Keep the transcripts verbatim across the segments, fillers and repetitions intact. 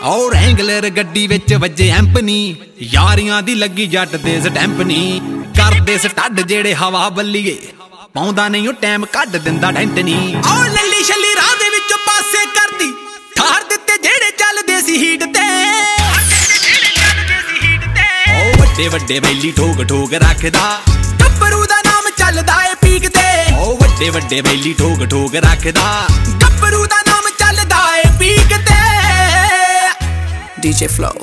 ਔ ਰੈਂਗਲਰ ਗੱਡੀ ਵਿੱਚ ਵੱਜੇ ਐਂਪਨੀ ਯਾਰੀਆਂ ਦੀ ਲੱਗੀ ਜੱਟ ਦੇ ਸਟੈਂਪਨੀ ਕਰਦੇ ਸਟੱਡ ਜਿਹੜੇ ਹਵਾ ਬੱਲੀਏ ਪਾਉਂਦਾ ਨਹੀਂ ਉਹ ਟਾਈਮ ਕੱਢ ਦਿੰਦਾ ਡੈਂਟਨੀ ਔ ਲੱਲੀ ਛੱਲੀ ਰਾਹ ਦੇ ਵਿੱਚੋਂ ਪਾਸੇ ਕਰਦੀ ਠਾਰ ਦਿੱਤੇ ਜਿਹੜੇ ਚੱਲਦੇ ਸੀ ਹੀਟ ਤੇ ਔ ਵੱਡੇ ਵੱਡੇ ਬੈਲੀ ਠੋਕ ਠੋਕ ਰੱਖਦਾ ਗੱਭਰੂ ਦਾ ਨਾਮ ਚੱਲਦਾ ਏ ਪੀਕ ਤੇ ਔ ਵੱਡੇ ਵੱਡੇ ਬੈਲੀ ਠੋਕ ਠੋਕ ਰੱਖਦਾ ਗੱਭਰੂ ਦਾ ਨਾਮ ਚੱਲਦਾ ਏ ਪੀਕ ਤੇ D J Flow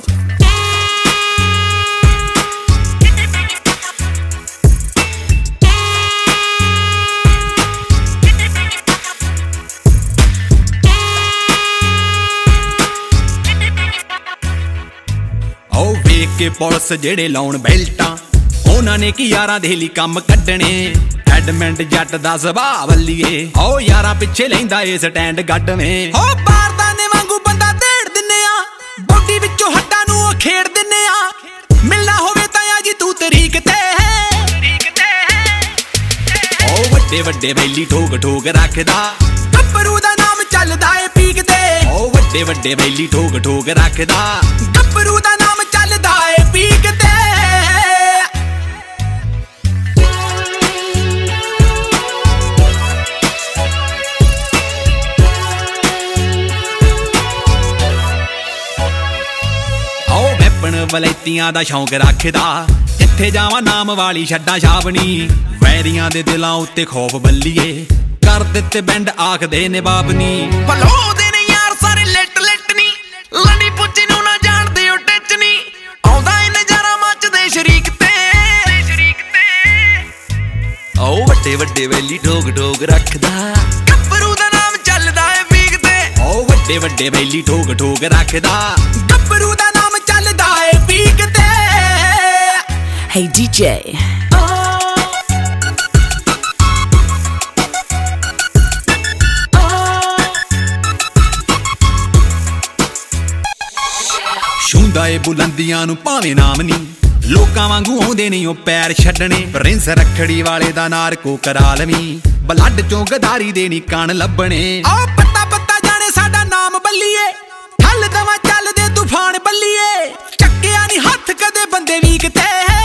ਉਹ ਵੇਖ ਕੇ ਪੁਲਿਸ ਜਿਹੜੇ ਲਾਉਣ ਬੈਲਟਾਂ ਉਹਨਾਂ ਨੇ ਕੀ ਯਾਰਾਂ ਦੇ ਲਈ ਕੰਮ ਕੱਢਣੇ ਐਡਮੈਂਟ ਜੱਟ ਦਾ ਸੁਭਾਅ ਵੱਲੀਏ ਉਹ ਯਾਰਾਂ ਪਿੱਛੇ ਲੈਂਦਾ ਏ ਸਟੈਂਡ ਗੱਡਵੇਂ ਉਹ ਬਾਰਦਾਨੇ ਵਾਂਗੂ ਬੰਦਾ ਢੇੜ ਦਿੰਨੇ ਆ ਬੋਡੀ ਵਿੱਚੋਂ ਹੱਡਾਂ ਨੂੰ ਉਹ ਖੇਡ ਦਿੰਨੇ ਆ ਮਿਲਣਾ ਹੋਵੇ ਤਾਂ ਆ ਜੀ ਤੂੰ ਤਰੀਕ ਤੇ ਉਹ ਵੱਡੇ ਵੱਡੇ ਬੈਲੀ ਠੋਕ ਠੋਕ ਰੱਖਦਾ ਗੱਭਰੂ ਦਾ ਨਾਮ ਚੱਲਦਾ ਏ ਪੀਕ ਤੇ ਉਹ ਵੱਡੇ ਵੱਡੇ ਬੈਲੀ ਠੋਕ ਠੋਕ ਰੱਖਦਾ ਗੱਭਰੂ ਦਾ ਨਾਮ ਚੱਲਦਾ ਏ ਪੀਕ ਤੇ ਆਓ ਵੈਪਣ ਵਲੈਤੀਆਂ ਦਾ ਸ਼ੌਂਕ ਰੱਖਦਾ ਜਿੱਥੇ ਜਾਵਾਂ ਨਾਮ ਵਾਲੀ ਛੱਡਾਂ ਛਾਬਣੀ ਵੈਰੀਆਂ ਦੇ ਦਿਲਾਂ ਉੱਤੇ ਖੌਫ ਬੱਲੀਏ ਕਰ ਦਿੱਤੇ ਬੈਂਡ ਆਖਦੇ ਨੇ ਬਾਬਨੀ ਭਲੋਦੇ ਨੇ ਯਾਰ ਸਾਰੇ ਲਿਟ ਲਿਟ ਨੀ ਲੜੀ ਪੁੱਛੀ ਨੂੰ ਨਾ ਜਾਣਦੇ ਉਹ ਟਿੱਚ ਨੀ ਆਉਂਦਾ ਏ ਨਜ਼ਾਰਾ ਮੱਚਦੇ ਸ਼ਰੀਕ ਤੇ ਆਓ ਵੱਡੇ ਵੱਡੇ ਵੈਲੀ ਠੋਕ ਠੋਕ ਰੱਖਦਾ ਗੱਭਰੂ ਦਾ ਨਾਮ ਚੱਲਦਾ ਏ ਪੀਕ ਤੇ ਆਓ ਵੱਡੇ ਵੱਡੇ ਵੈਲੀ ਠੋਕ ਠੋਕ ਰੱਖਦਾ ਗੱਭਰੂ ਦਾ ਨਾਮ ਚੱਲਦਾ ਏ ਪੀਕ ਤੇ Hey D J ਛੂੰਦਾ ਏ ਬੁਲੰਦੀਆਂ ਨੂੰ ਭਾਵੇਂ ਨਾਮ ਨੀ ਲੋਕਾਂ ਵਾਂਗੂ ਆਉਂਦੇ ਨਹੀਂ ਉਹ ਪੈਰ ਛੱਡਣੇ ਪ੍ਰਿੰਸ ਰੱਖੜੀ ਵਾਲੇ ਦਾ ਨਾਰਕੋ ਕਰਾ ਲਵੀਂ ਬਲੱਡ ਚੋਂ ਗਦਾਰੀ ਦੇ ਨੀ ਕਣ ਲੱਭਣੇ ਆਹ ਪੱਤਾ ਪੱਤਾ ਜਾਣੇ ਸਾਡਾ ਨਾਮ ਬੱਲੀਏ ਹੱਲ ਦਵਾ ਚੱਲਦੇ ਤੂਫਾਨ ਬੱਲੀਏ ਚੱਕਿਆ ਨੀ ਹੱਥ ਕਦੇ ਬੰਦੇ ਵੀ ਕਿਤੇ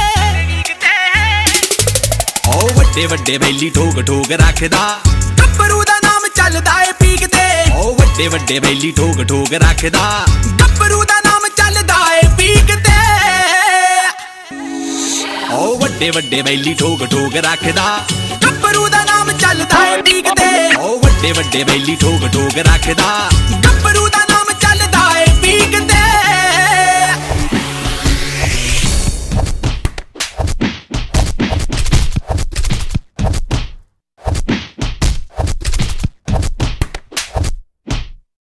ਓ ਵੱਡੇ ਵੱਡੇ ਬੈਲੀ ਠੋਕ ਠੋਕ ਰੱਖਦਾ ਗੱਭਰੂ ਦਾ ਨਾਮ ਚੱਲਦਾ ਏ ਪੀਕ ਤੇ ਓ ਵੱਡੇ ਵੱਡੇ ਬੈਲੀ ਠੋਕ ਠੋਕ ਰੱਖਦਾ ਗੱਭਰੂ ਦਾ ਨਾਮ ਚੱਲਦਾ ਏ ਪੀਕ ਤੇ ਓ ਵੱਡੇ ਵੱਡੇ ਬੈਲੀ ਠੋਕ ਠੋਕ ਰੱਖਦਾ ਗੱਭਰੂ ਦਾ ਨਾਮ ਚੱਲਦਾ ਏ ਪੀਕ ਤੇ ਓ ਵੱਡੇ ਵੱਡੇ ਬੈਲੀ ਠੋਕ ਠੋਕ ਰੱਖਦਾ ਗੱਭਰੂ